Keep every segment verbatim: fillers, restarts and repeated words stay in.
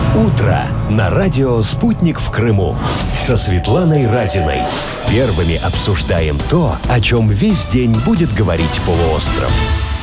Утро на радио «Спутник» в Крыму со Светланой Разиной. Первыми обсуждаем то, о чем весь день будет говорить полуостров.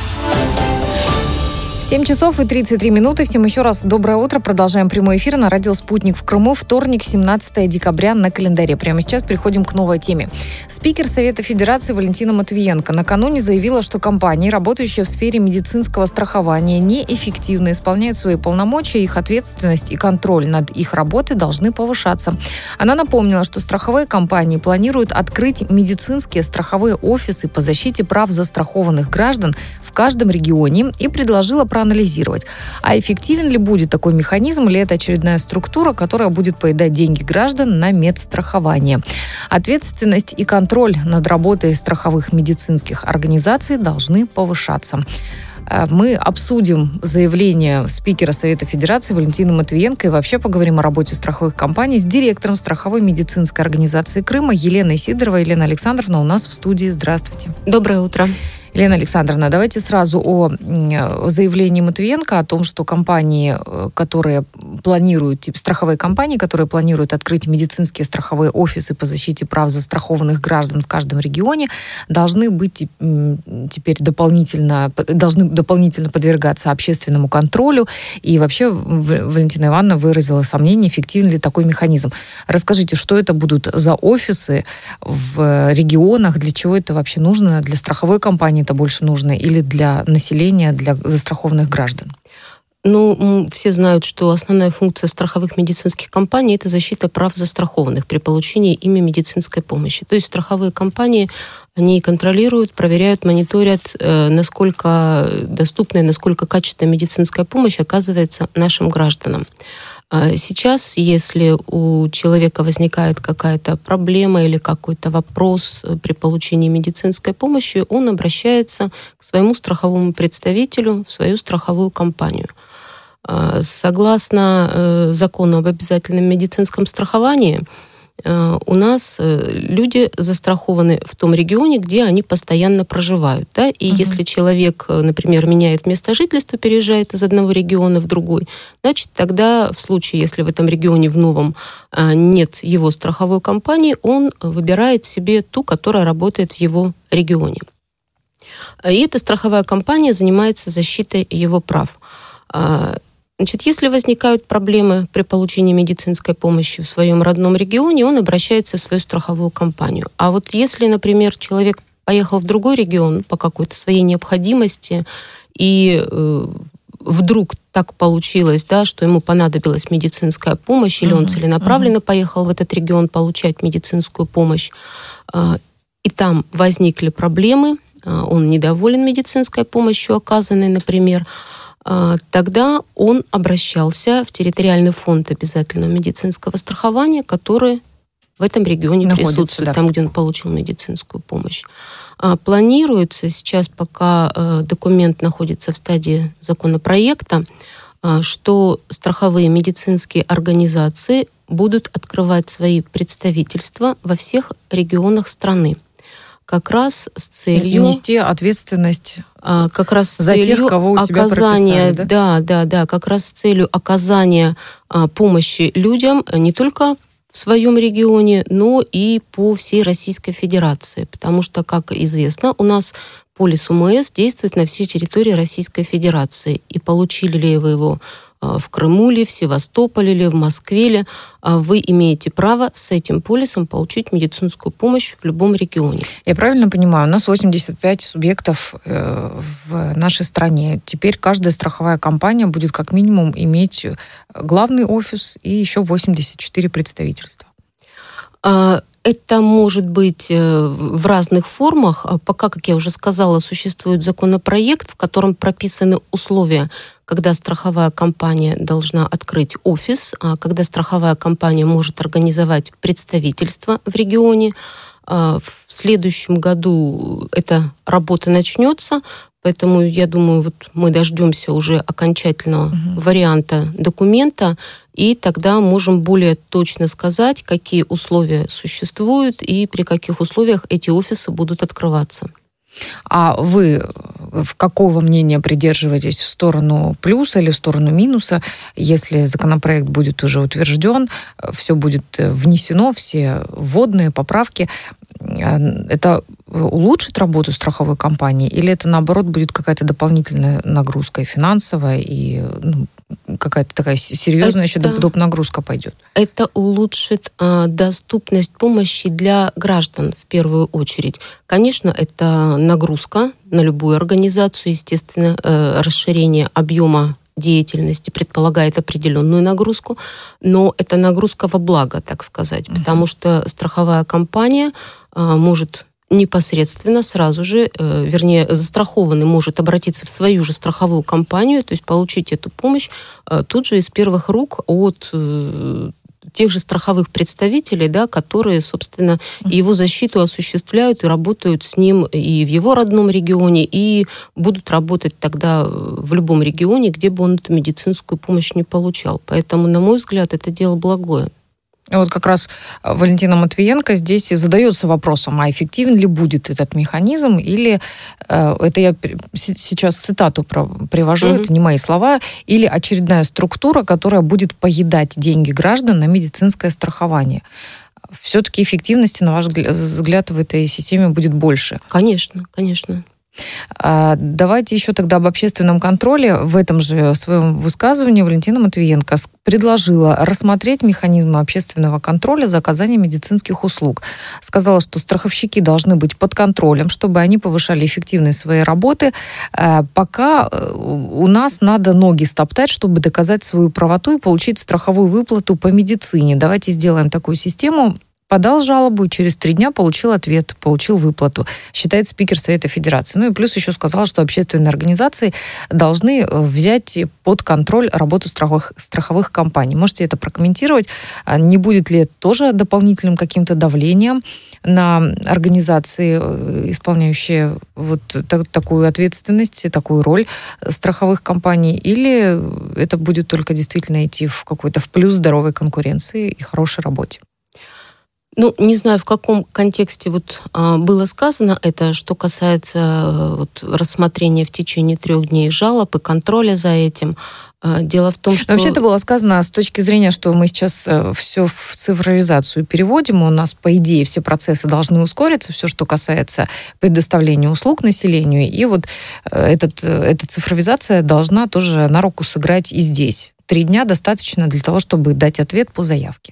семь часов и тридцать три минуты. Всем еще раз доброе утро. Продолжаем прямой эфир на радио «Спутник» в Крыму. Вторник, семнадцатое декабря на календаре. Прямо сейчас переходим к новой теме. Спикер Совета Федерации Валентина Матвиенко накануне заявила, что компании, работающие в сфере медицинского страхования, неэффективно исполняют свои полномочия, их ответственность и контроль над их работой должны повышаться. Она напомнила, что страховые компании планируют открыть медицинские страховые офисы по защите прав застрахованных граждан в каждом регионе и предложила проанализировать, а эффективен ли будет такой механизм, или это очередная структура, которая будет поедать деньги граждан на медстрахование. Ответственность и контроль над работой страховых медицинских организаций должны повышаться. Мы обсудим заявление спикера Совета Федерации Валентины Матвиенко и вообще поговорим о работе страховых компаний с директором страховой медицинской организации Крыма Еленой Сидоровой. Елена Александровна у нас в студии. Здравствуйте. Доброе утро. Елена Александровна, давайте сразу о заявлении Матвиенко о том, что компании, которые планируют, типа страховые компании, которые планируют открыть медицинские страховые офисы по защите прав застрахованных граждан в каждом регионе, должны быть теперь дополнительно, должны дополнительно подвергаться общественному контролю. И вообще Валентина Ивановна выразила сомнение, эффективен ли такой механизм. Расскажите, что это будут за офисы в регионах, для чего это вообще нужно, для страховой компании это больше нужно или для населения, для застрахованных граждан? Ну, все знают, что основная функция страховых медицинских компаний – это защита прав застрахованных при получении ими медицинской помощи. То есть страховые компании, они контролируют, проверяют, мониторят, насколько доступна и насколько качественная медицинская помощь оказывается нашим гражданам. Сейчас, если у человека возникает какая-то проблема или какой-то вопрос при получении медицинской помощи, он обращается к своему страховому представителю, в свою страховую компанию. Согласно закону об обязательном медицинском страховании, у нас люди застрахованы в том регионе, где они постоянно проживают. Да? И uh-huh. если человек, например, меняет место жительства, переезжает из одного региона в другой, значит, тогда в случае, если в этом регионе в новом нет его страховой компании, он выбирает себе ту, которая работает в его регионе. И эта страховая компания занимается защитой его прав. Значит, если возникают проблемы при получении медицинской помощи в своем родном регионе, он обращается в свою страховую компанию. А вот если, например, человек поехал в другой регион по какой-то своей необходимости, и э, вдруг так получилось, да, что ему понадобилась медицинская помощь, или uh-huh. он целенаправленно uh-huh. поехал в этот регион получать медицинскую помощь, э, и там возникли проблемы, э, он недоволен медицинской помощью, оказанной, например, тогда он обращался в территориальный фонд обязательного медицинского страхования, который в этом регионе находится, присутствует, да. Там, где он получил медицинскую помощь. Планируется сейчас, пока документ находится в стадии законопроекта, что страховые медицинские организации будут открывать свои представительства во всех регионах страны. Как раз с целью... Нести ответственность а, как раз за целью тех, кого у себя оказания, прописали, да? Да, да, да, как раз с целью оказания а, помощи людям не только в своем регионе, но и по всей Российской Федерации. Потому что, как известно, у нас полис УМС действует на всей территории Российской Федерации. И получили ли вы его в Крыму ли, в Севастополе ли, в Москве ли, вы имеете право с этим полисом получить медицинскую помощь в любом регионе. Я правильно понимаю, у нас восемьдесят пять субъектов в нашей стране. Теперь каждая страховая компания будет как минимум иметь главный офис и еще восемьдесят четыре представительства. Это может быть в разных формах. Пока, как я уже сказала, существует законопроект, в котором прописаны условия, когда страховая компания должна открыть офис, когда страховая компания может организовать представительство в регионе. В следующем году эта работа начнется, поэтому, я думаю, вот мы дождемся уже окончательного угу. варианта документа, и тогда можем более точно сказать, какие условия существуют и при каких условиях эти офисы будут открываться. А вы в какого мнения придерживаетесь, в сторону плюса или в сторону минуса? Если законопроект будет уже утвержден, все будет внесено, все вводные поправки, это улучшит работу страховой компании или это, наоборот, будет какая-то дополнительная нагрузка и финансовая, и ну, какая-то такая серьезная это, еще доп. Нагрузка пойдет? Это улучшит э, доступность помощи для граждан в первую очередь. Конечно, это нагрузка на любую организацию, естественно, э, расширение объема деятельности предполагает определенную нагрузку, но это нагрузка во благо, так сказать, uh-huh. потому что страховая компания а, может непосредственно сразу же, э, вернее, застрахованный может обратиться в свою же страховую компанию, то есть получить эту помощь э, тут же из первых рук от э, тех же страховых представителей, да, которые, собственно, его защиту осуществляют и работают с ним и в его родном регионе, и будут работать тогда в любом регионе, где бы он эту медицинскую помощь не получал. Поэтому, на мой взгляд, это дело благое. Вот как раз Валентина Матвиенко здесь и задается вопросом, а эффективен ли будет этот механизм, или, э, это я сейчас цитату про, привожу, mm-hmm. это не мои слова, или очередная структура, которая будет поедать деньги граждан на медицинское страхование. Все-таки эффективности, на ваш взгляд, в этой системе будет больше? Конечно, конечно. Давайте еще тогда об общественном контроле. В этом же своем высказывании Валентина Матвиенко предложила рассмотреть механизмы общественного контроля за оказанием медицинских услуг. Сказала, что страховщики должны быть под контролем, чтобы они повышали эффективность своей работы. Пока у нас надо ноги стоптать, чтобы доказать свою правоту и получить страховую выплату по медицине. Давайте сделаем такую систему. Подал жалобу и через три дня получил ответ, получил выплату, считает спикер Совета Федерации. Ну и плюс еще сказал, что общественные организации должны взять под контроль работу страховых, страховых компаний. Можете это прокомментировать? Не будет ли это тоже дополнительным каким-то давлением на организации, исполняющие вот так, такую ответственность, такую роль страховых компаний? Или это будет только действительно идти в какой-то в плюс здоровой конкуренции и хорошей работе? Ну, не знаю, в каком контексте вот а, было сказано это, что касается а, вот, рассмотрения в течение трех дней жалоб и контроля за этим. А, дело в том, что... Вообще это было сказано с точки зрения, что мы сейчас а, все в цифровизацию переводим, у нас, по идее, все процессы должны ускориться, все, что касается предоставления услуг населению, и вот а, этот, эта цифровизация должна тоже на руку сыграть и здесь. Три дня достаточно для того, чтобы дать ответ по заявке.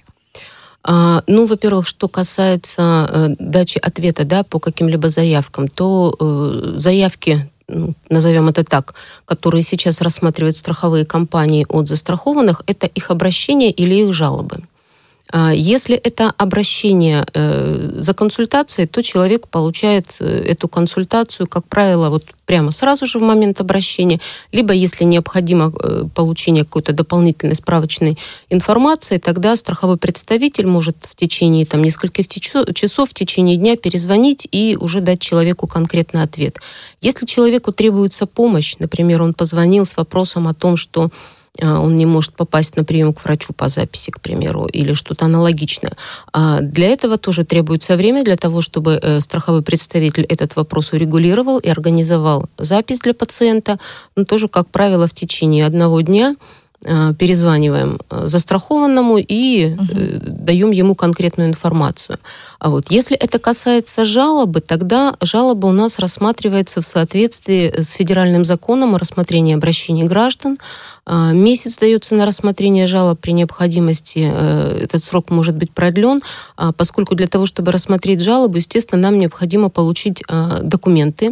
Ну, во-первых, что касается э, дачи ответа, да, по каким-либо заявкам, то э, заявки, ну, назовем это так, которые сейчас рассматривают страховые компании от застрахованных, это их обращения или их жалобы. Если это обращение э, за консультацией, то человек получает эту консультацию, как правило, вот прямо сразу же в момент обращения, либо если необходимо э, получение какой-то дополнительной справочной информации, тогда страховой представитель может в течение там, нескольких часов, в течение дня перезвонить и уже дать человеку конкретный ответ. Если человеку требуется помощь, например, он позвонил с вопросом о том, что он не может попасть на прием к врачу по записи, к примеру, или что-то аналогичное. Для этого тоже требуется время, для того, чтобы страховой представитель этот вопрос урегулировал и организовал запись для пациента. Но тоже, как правило, в течение одного дня перезваниваем застрахованному и uh-huh. даем ему конкретную информацию. А вот если это касается жалобы, тогда жалоба у нас рассматривается в соответствии с федеральным законом о рассмотрении обращений граждан. Месяц дается на рассмотрение жалоб. При необходимости этот срок может быть продлен, поскольку для того, чтобы рассмотреть жалобу, естественно, нам необходимо получить документы,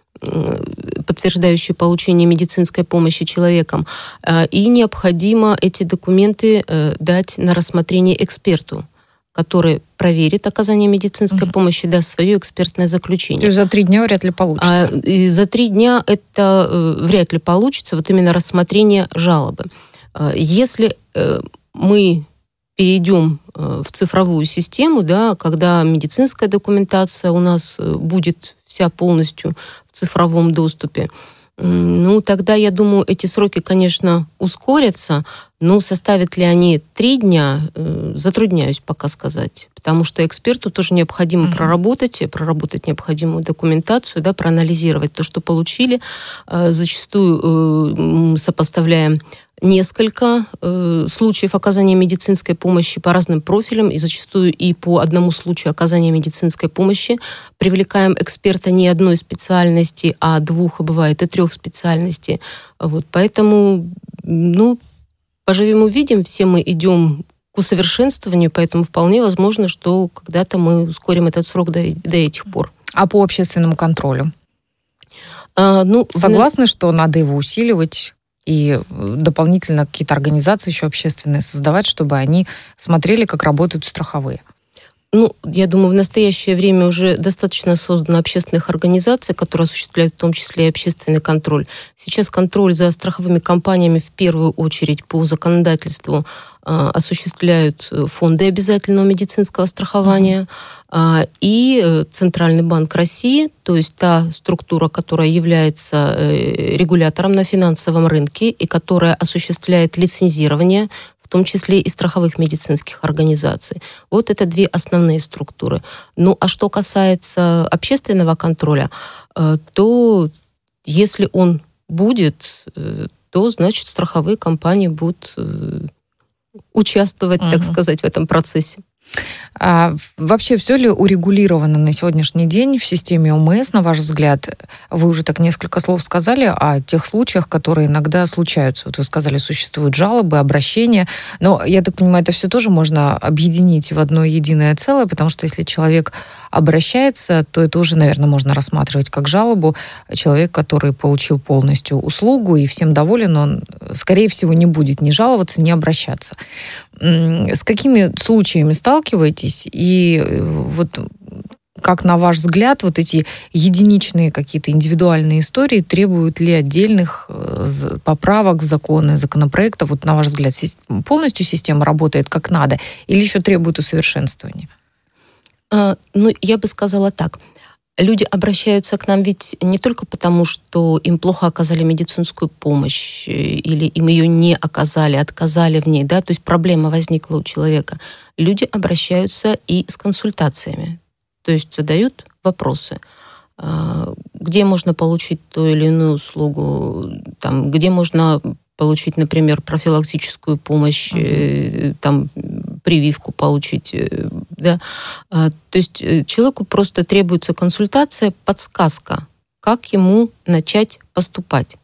подтверждающие получение медицинской помощи человеком, и необходимо эти документы дать на рассмотрение эксперту, который проверит оказание медицинской угу. помощи, даст свое экспертное заключение. То есть за три дня вряд ли получится? А, и за три дня это э, вряд ли получится, вот именно рассмотрение жалобы. Если э, мы перейдем в цифровую систему, да, когда медицинская документация у нас будет вся полностью в цифровом доступе, Ну, тогда, я думаю, эти сроки, конечно, ускорятся, но составят ли они три дня, затрудняюсь пока сказать. Потому что эксперту тоже необходимо mm-hmm. проработать, проработать необходимую документацию, да, проанализировать то, что получили. Зачастую сопоставляем несколько э, случаев оказания медицинской помощи по разным профилям, и зачастую и по одному случаю оказания медицинской помощи привлекаем эксперта не одной специальности, а двух, а бывает и трех специальностей. Вот, поэтому, ну, поживем увидим, все мы идем к усовершенствованию, поэтому вполне возможно, что когда-то мы ускорим этот срок до, до этих пор. А по общественному контролю? А, ну, Согласны, в... что надо его усиливать? И дополнительно какие-то организации еще общественные создавать, чтобы они смотрели, как работают страховые? Ну, я думаю, в настоящее время уже достаточно создано общественных организаций, которые осуществляют в том числе и общественный контроль. Сейчас контроль за страховыми компаниями в первую очередь по законодательству э, осуществляют фонды обязательного медицинского страхования э, и Центральный банк России, то есть та структура, которая является э, регулятором на финансовом рынке и которая осуществляет лицензирование, в том числе и страховых медицинских организаций. Вот это две основные структуры. Ну, а что касается общественного контроля, то если он будет, то, значит, страховые компании будут участвовать, uh-huh. так сказать, в этом процессе. А вообще все ли урегулировано на сегодняшний день в системе ОМС, на ваш взгляд? Вы уже так несколько слов сказали о тех случаях, которые иногда случаются. Вот вы сказали, существуют жалобы, обращения, но, я так понимаю, это все тоже можно объединить в одно единое целое, потому что если человек обращается, то это уже, наверное, можно рассматривать как жалобу. Человек, который получил полностью услугу и всем доволен, он, скорее всего, не будет ни жаловаться, ни обращаться. С какими случаями сталкиваетесь? И вот как, на ваш взгляд, вот эти единичные какие-то индивидуальные истории требуют ли отдельных поправок в законы, законопроектов? Вот, на ваш взгляд, полностью система работает как надо или еще требует усовершенствования? А, ну, я бы сказала так. Люди обращаются к нам ведь не только потому, что им плохо оказали медицинскую помощь или им ее не оказали, отказали в ней, да, то есть проблема возникла у человека. Люди обращаются и с консультациями, то есть задают вопросы. Где можно получить ту или иную услугу, там, где можно получить, например, профилактическую помощь, uh-huh. там, прививку получить, да. То есть человеку просто требуется консультация, подсказка, как ему начать поступать.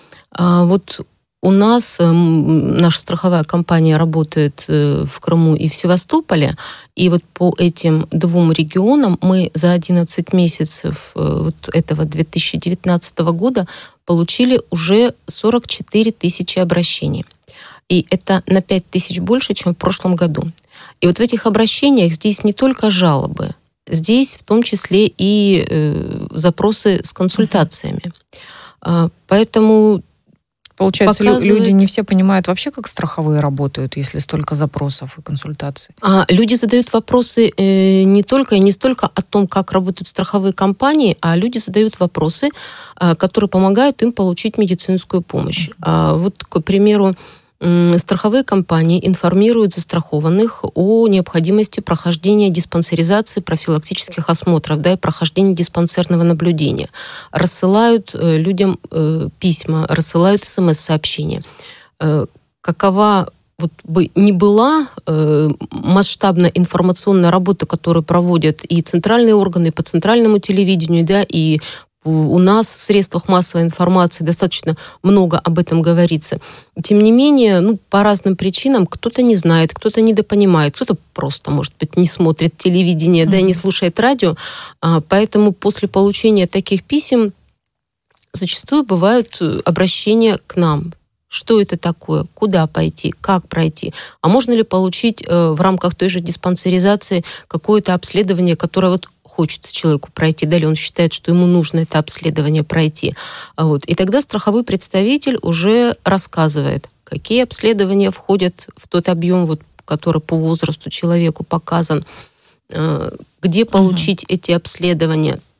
Вот у нас наша страховая компания работает в Крыму и в Севастополе, и вот по этим двум регионам мы за одиннадцать месяцев вот этого две тысячи девятнадцатого года получили уже сорок четыре тысячи обращений. И это на пять тысяч больше, чем в прошлом году. И вот в этих обращениях здесь не только жалобы, здесь в том числе и э, запросы с консультациями. А, поэтому получается, показывает... люди не все понимают вообще, как страховые работают, если столько запросов и консультаций. А люди задают вопросы э, не только и не столько о том, как работают страховые компании, а люди задают вопросы, э, которые помогают им получить медицинскую помощь. Mm-hmm. А, вот, к примеру, страховые компании информируют застрахованных о необходимости прохождения диспансеризации, профилактических осмотров, да, и прохождения диспансерного наблюдения. Рассылают э, людям э, письма, рассылают смс-сообщения. Э, какова вот бы ни была э, масштабная информационная работа, которую проводят и центральные органы по центральному телевидению, да, и у нас в средствах массовой информации достаточно много об этом говорится. Тем не менее, ну, по разным причинам кто-то не знает, кто-то недопонимает, кто-то просто, может быть, не смотрит телевидение, mm-hmm. да, и не слушает радио. А, поэтому после получения таких писем зачастую бывают обращения к нам. Что это такое? Куда пойти? Как пройти? А можно ли получить э, в рамках той же диспансеризации какое-то обследование, которое вот хочется человеку пройти, далее он считает, что ему нужно это обследование пройти. Вот. И тогда страховой представитель уже рассказывает, какие обследования входят в тот объем, вот, который по возрасту человеку показан, где получить uh-huh. эти обследования.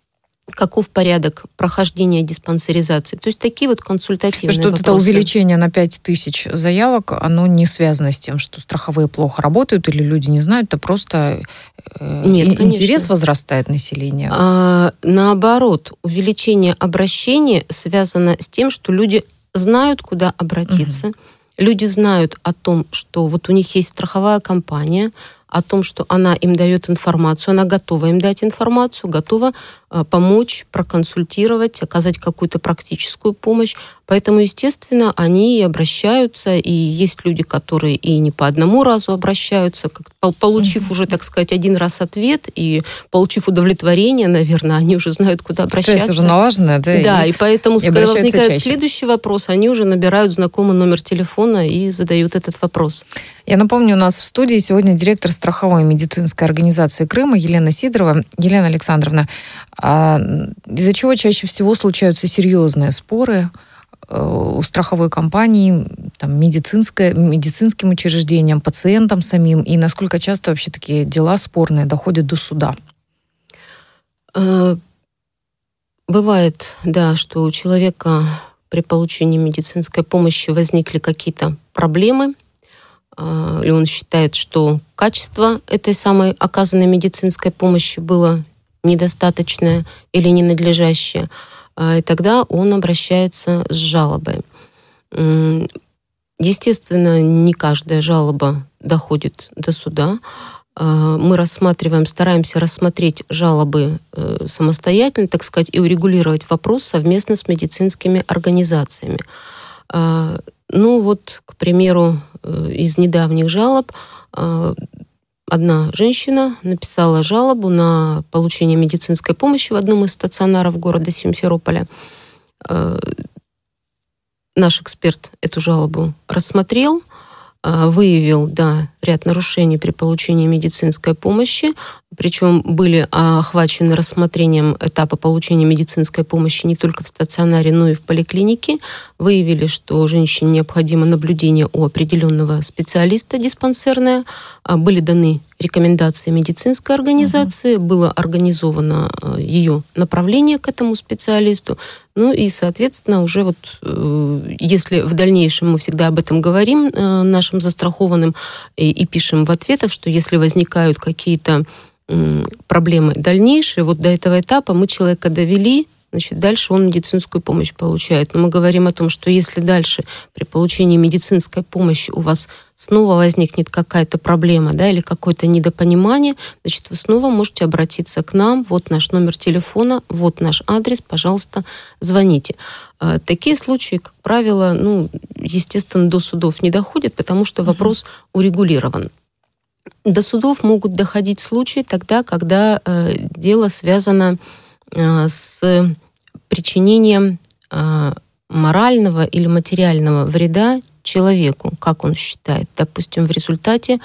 каков порядок прохождения диспансеризации. То есть такие вот консультативные что вопросы. Что это увеличение на пять тысяч заявок, оно не связано с тем, что страховые плохо работают или люди не знают, это просто э, Нет, интерес возрастает населения? А, наоборот, увеличение обращений связано с тем, что люди знают, куда обратиться. Угу. Люди знают о том, что вот у них есть страховая компания, о том, что она им дает информацию, она готова им дать информацию, готова э, помочь, проконсультировать, оказать какую-то практическую помощь. Поэтому, естественно, они и обращаются, и есть люди, которые и не по одному разу обращаются, как, получив mm-hmm. уже, так сказать, один раз ответ и получив удовлетворение, наверное, они уже знают, куда обращаться. Связь уже налажена, да? Да, и, и поэтому, и когда возникает чаще. следующий вопрос, они уже набирают знакомый номер телефона и задают этот вопрос. Я напомню, у нас в студии сегодня директор страховой медицинской организации Крыма Елена Сидорова. Елена Александровна, а из-за чего чаще всего случаются серьезные споры у страховой компании, там, медицинское, медицинским учреждениям, пациентам самим, и насколько часто вообще такие дела спорные доходят до суда? Бывает, да, что у человека при получении медицинской помощи возникли какие-то проблемы, или он считает, что качество этой самой оказанной медицинской помощи было недостаточное или ненадлежащее, и тогда он обращается с жалобой. Естественно, не каждая жалоба доходит до суда. Мы рассматриваем, стараемся рассмотреть жалобы самостоятельно, так сказать, и урегулировать вопрос совместно с медицинскими организациями. Ну вот, к примеру, из недавних жалоб одна женщина написала жалобу на получение медицинской помощи в одном из стационаров города Симферополя. Наш эксперт эту жалобу рассмотрел, выявил, да, ряд нарушений при получении медицинской помощи, причем были охвачены рассмотрением этапа получения медицинской помощи не только в стационаре, но и в поликлинике. Выявили, что женщине необходимо наблюдение у определенного специалиста диспансерное. Были даны рекомендации медицинской организации, угу. было организовано ее направление к этому специалисту. Ну и, соответственно, уже вот, если в дальнейшем мы всегда об этом говорим нашим застрахованным и, и пишем в ответах, что если возникают какие-то проблемы дальнейшие, вот до этого этапа мы человека довели, значит, дальше он медицинскую помощь получает. Но мы говорим о том, что если дальше при получении медицинской помощи у вас снова возникнет какая-то проблема, да, или какое-то недопонимание, значит, вы снова можете обратиться к нам. Вот наш номер телефона, вот наш адрес, пожалуйста, звоните. Такие случаи, как правило, ну, естественно, до судов не доходят, потому что вопрос урегулирован. До судов могут доходить случаи тогда, когда э, дело связано э, с причинением э, морального или материального вреда человеку, как он считает. Допустим, в результате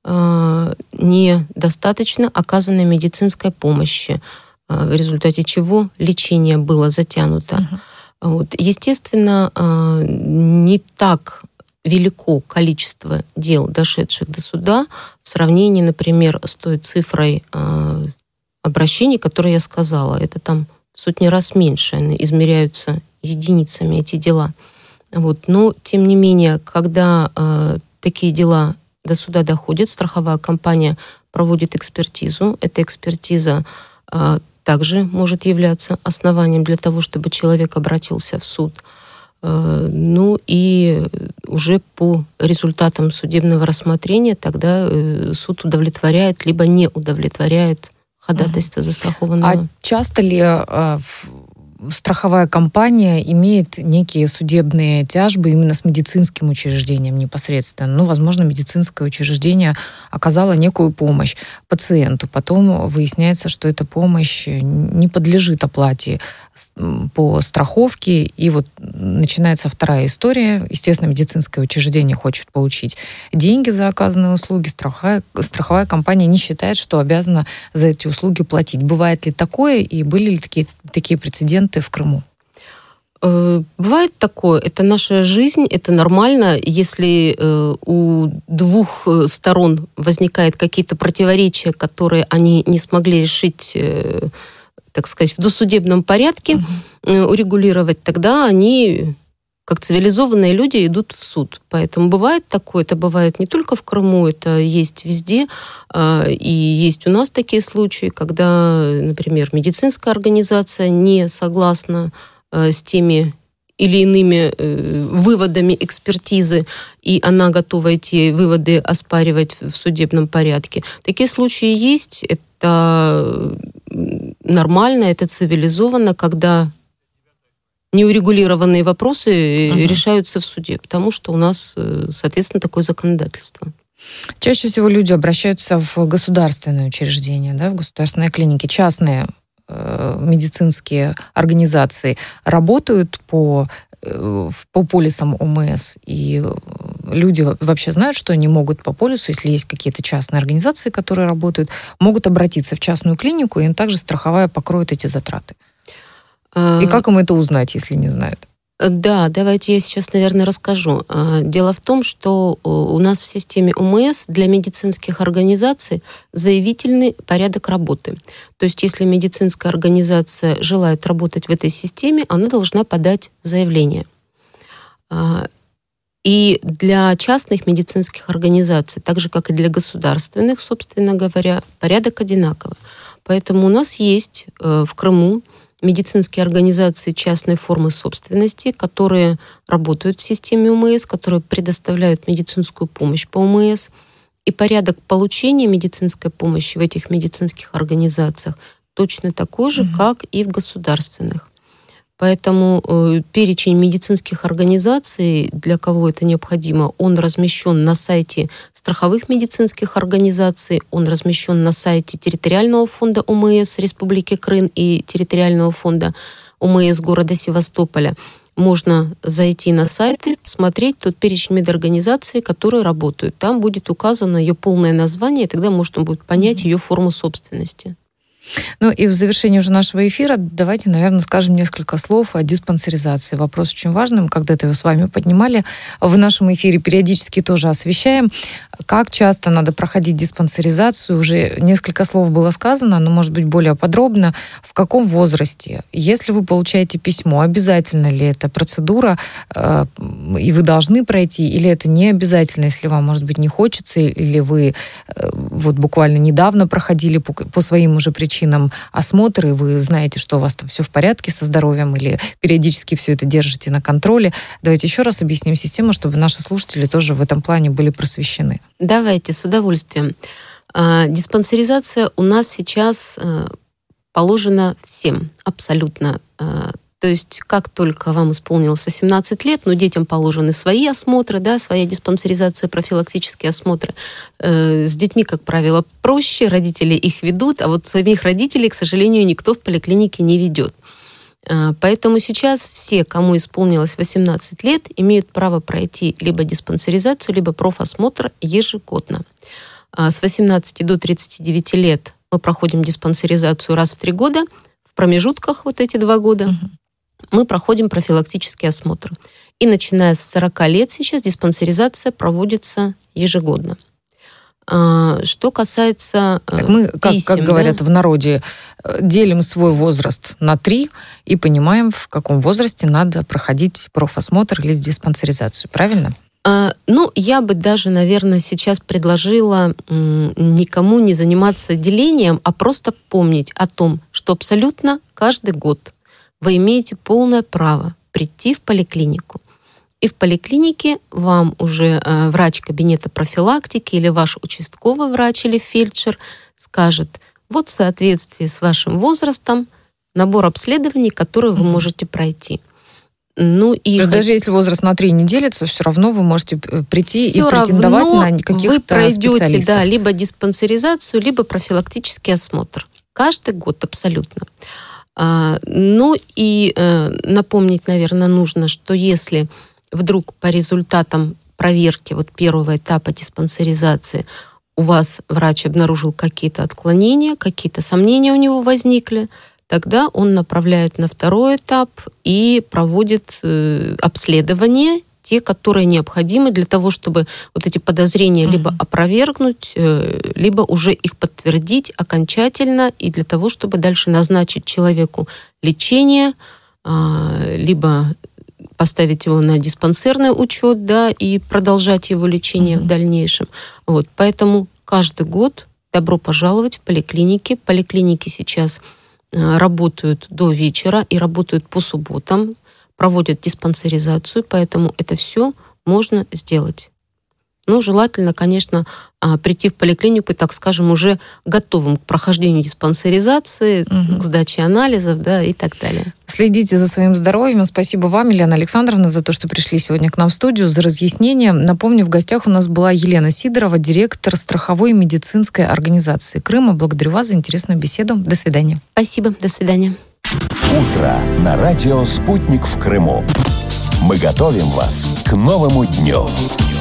э, недостаточно оказанной медицинской помощи, э, в результате чего лечение было затянуто. Uh-huh. Вот. Естественно, э, не так велико количество дел, дошедших до суда, в сравнении, например, с той цифрой э, обращений, которые я сказала. Это там в сотни раз меньше, они измеряются единицами, эти дела. Вот. Но, тем не менее, когда э, такие дела до суда доходят, страховая компания проводит экспертизу. Эта экспертиза э, также может являться основанием для того, чтобы человек обратился в суд. Ну и уже по результатам судебного рассмотрения тогда суд удовлетворяет либо не удовлетворяет ходатайство застрахованного. А часто ли э, страховая компания имеет некие судебные тяжбы именно с медицинским учреждением непосредственно? Ну, возможно, медицинское учреждение оказало некую помощь пациенту. Потом выясняется, что эта помощь не подлежит оплате по страховке. И вот начинается вторая история. Естественно, медицинское учреждение хочет получить деньги за оказанные услуги. Страховая, страховая компания не считает, что обязана за эти услуги платить. Бывает ли такое? И были ли такие, такие прецеденты в Крыму? Бывает такое. Это наша жизнь, это нормально. Если у двух сторон возникают какие-то противоречия, которые они не смогли решить так сказать, в досудебном порядке угу. урегулировать, тогда они, как цивилизованные люди, идут в суд. Поэтому бывает такое, это бывает не только в Крыму, это есть везде. И есть у нас такие случаи, когда, например, медицинская организация не согласна с теми или иными э, выводами экспертизы, и она готова эти выводы оспаривать в судебном порядке. Такие случаи есть, это нормально, это цивилизованно, когда неурегулированные вопросы uh-huh. решаются в суде, потому что у нас, соответственно, такое законодательство. Чаще всего люди обращаются в государственные учреждения, да, в государственные клиники, частные медицинские организации работают по, по полисам ОМС, и люди вообще знают, что они могут по полису, если есть какие-то частные организации, которые работают, могут обратиться в частную клинику, и им также страховая покроет эти затраты. И как им это узнать, если не знают? Да, давайте я сейчас, наверное, расскажу. Дело в том, что у нас в системе ОМС для медицинских организаций заявительный порядок работы. То есть, если медицинская организация желает работать в этой системе, она должна подать заявление. И для частных медицинских организаций, так же, как и для государственных, собственно говоря, порядок одинаковый. Поэтому у нас есть в Крыму медицинские организации частной формы собственности, которые работают в системе ОМС, которые предоставляют медицинскую помощь по ОМС. И порядок получения медицинской помощи в этих медицинских организациях точно такой же, mm-hmm. как и в государственных. Поэтому э, перечень медицинских организаций, для кого это необходимо, он размещен на сайте страховых медицинских организаций, он размещен на сайте территориального фонда ОМС Республики Крым и территориального фонда ОМС города Севастополя. Можно зайти на сайты, смотреть тот перечень медорганизаций, которые работают. Там будет указано ее полное название, и тогда можно будет понять ее форму собственности. Ну и в завершении уже нашего эфира давайте, наверное, скажем несколько слов о диспансеризации. Вопрос очень важный. Мы когда-то его с вами поднимали в нашем эфире, периодически тоже освещаем. Как часто надо проходить диспансеризацию? Уже несколько слов было сказано, но, может быть, более подробно. В каком возрасте? Если вы получаете письмо, обязательно ли эта процедура, э, и вы должны пройти, или это не обязательно, если вам, может быть, не хочется, или вы э, вот буквально недавно проходили по, по своим уже причинам осмотр, и вы знаете, что у вас там все в порядке со здоровьем, или периодически все это держите на контроле. Давайте еще раз объясним систему, чтобы наши слушатели тоже в этом плане были просвещены. Давайте, с удовольствием. А, диспансеризация у нас сейчас а, положена всем, абсолютно. А, то есть, как только вам исполнилось восемнадцать лет, ну, детям положены свои осмотры, да, своя диспансеризация, профилактические осмотры. Э, с детьми, как правило, проще, родители их ведут, а вот самих родителей, к сожалению, никто в поликлинике не ведет. Э, поэтому сейчас все, кому исполнилось восемнадцать лет, имеют право пройти либо диспансеризацию, либо профосмотр ежегодно. Э, с восемнадцати до тридцати девяти лет мы проходим диспансеризацию раз в три года, в промежутках вот эти два года. Mm-hmm. Мы проходим профилактический осмотр. И начиная с сорока лет сейчас диспансеризация проводится ежегодно. А, что касается так мы, как, писем, как говорят, да? в народе, делим свой возраст на три и понимаем, в каком возрасте надо проходить профосмотр или диспансеризацию. Правильно? А, ну, я бы даже, наверное, сейчас предложила м, никому не заниматься делением, а просто помнить о том, что абсолютно каждый год вы имеете полное право прийти в поликлинику. И в поликлинике вам уже э, врач кабинета профилактики или ваш участковый врач или фельдшер скажет, вот в соответствии с вашим возрастом набор обследований, которые вы можете пройти. Ну, и То есть даже если возраст на три не делится, все равно вы можете прийти все и претендовать на каких-то вы пройдете, специалистов. Да, либо диспансеризацию, либо профилактический осмотр. Каждый год абсолютно. А, ну и э, напомнить, наверное, нужно, что если вдруг по результатам проверки вот первого этапа диспансеризации у вас врач обнаружил какие-то отклонения, какие-то сомнения у него возникли, тогда он направляет на второй этап и проводит э, обследование те, которые необходимы для того, чтобы вот эти подозрения uh-huh. либо опровергнуть, либо уже их подтвердить окончательно, и для того, чтобы дальше назначить человеку лечение, либо поставить его на диспансерный учет, да, и продолжать его лечение uh-huh. в дальнейшем. Вот, поэтому каждый год добро пожаловать в поликлиники. Поликлиники сейчас работают до вечера и работают по субботам, проводят диспансеризацию, поэтому это все можно сделать. Ну, желательно, конечно, прийти в поликлинику, так скажем, уже готовым к прохождению диспансеризации, угу. к сдаче анализов, да, и так далее. Следите за своим здоровьем. Спасибо вам, Елена Александровна, за то, что пришли сегодня к нам в студию, за разъяснение. Напомню, в гостях у нас была Елена Сидорова, директор страховой медицинской организации Крыма. Благодарю вас за интересную беседу. До свидания. Спасибо. До свидания. Утро на радио «Спутник» в Крыму. Мы готовим вас к новому дню.